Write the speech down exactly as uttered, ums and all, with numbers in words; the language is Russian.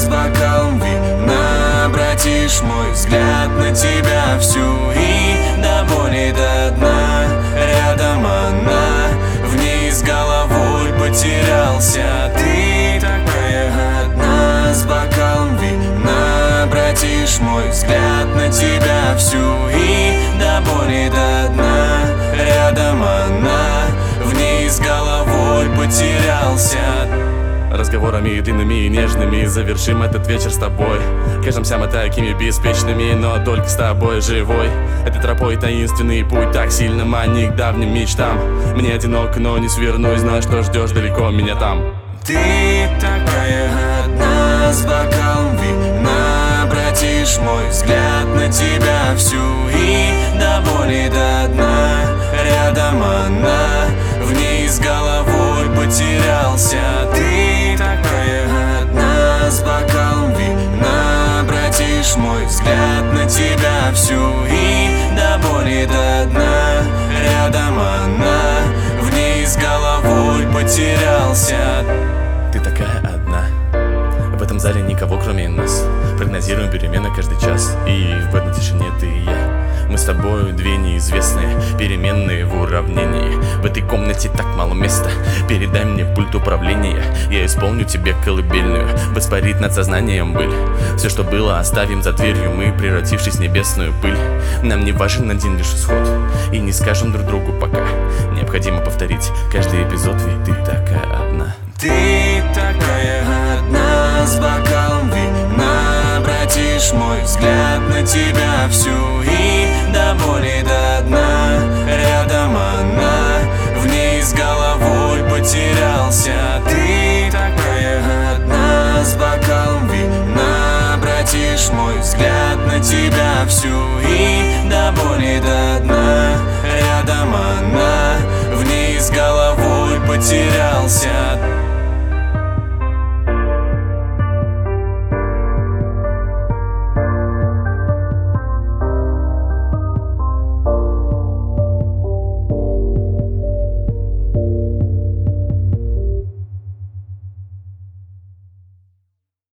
с бокалом вина. Обратишь мой взгляд на тебя всю и до боли до дна. Рядом она, в ней с головой потерялся. Ты такая одна с бокалом вина. Обратишь мой взгляд на тебя всю и до боли до дна. Рядом она, в ней с головой потерялся. Разговорами длинными и нежными завершим этот вечер с тобой. Кажемся мы такими беспечными, но только с тобой живой. Этой тропой таинственный путь так сильно манит к давним мечтам. Мне одиноко, но не свернусь, знаю, что ждешь далеко меня там. Ты такая одна с бокалом вина. Обратишь мой взгляд на тебя всю и до боли до дна. Рядом она, в ней с головой потерялся. Ты такая одна с бокалом вина. Обратишь мой взгляд на тебя всю и до боли до дна. Рядом она, в ней с головой потерялся. Ты такая одна. В этом зале никого кроме нас. Прогнозируем перемены каждый час. И в этой тишине ты и я. Мы с тобой две неизвестные, переменные в уравнении. В этой комнате так мало места. Передай мне пульт управления. Я исполню тебе колыбельную. Воспарит над сознанием быль. Все, что было, оставим за дверью мы, превратившись в небесную пыль. Нам не важен один лишь исход. И не скажем друг другу пока. Необходимо повторить каждый эпизод, ведь ты такая одна. Ты такая одна с бокалом вина. Обратишь мой взгляд на тебя всю и до боли до дна. Рядом она, в ней с головой потерялась.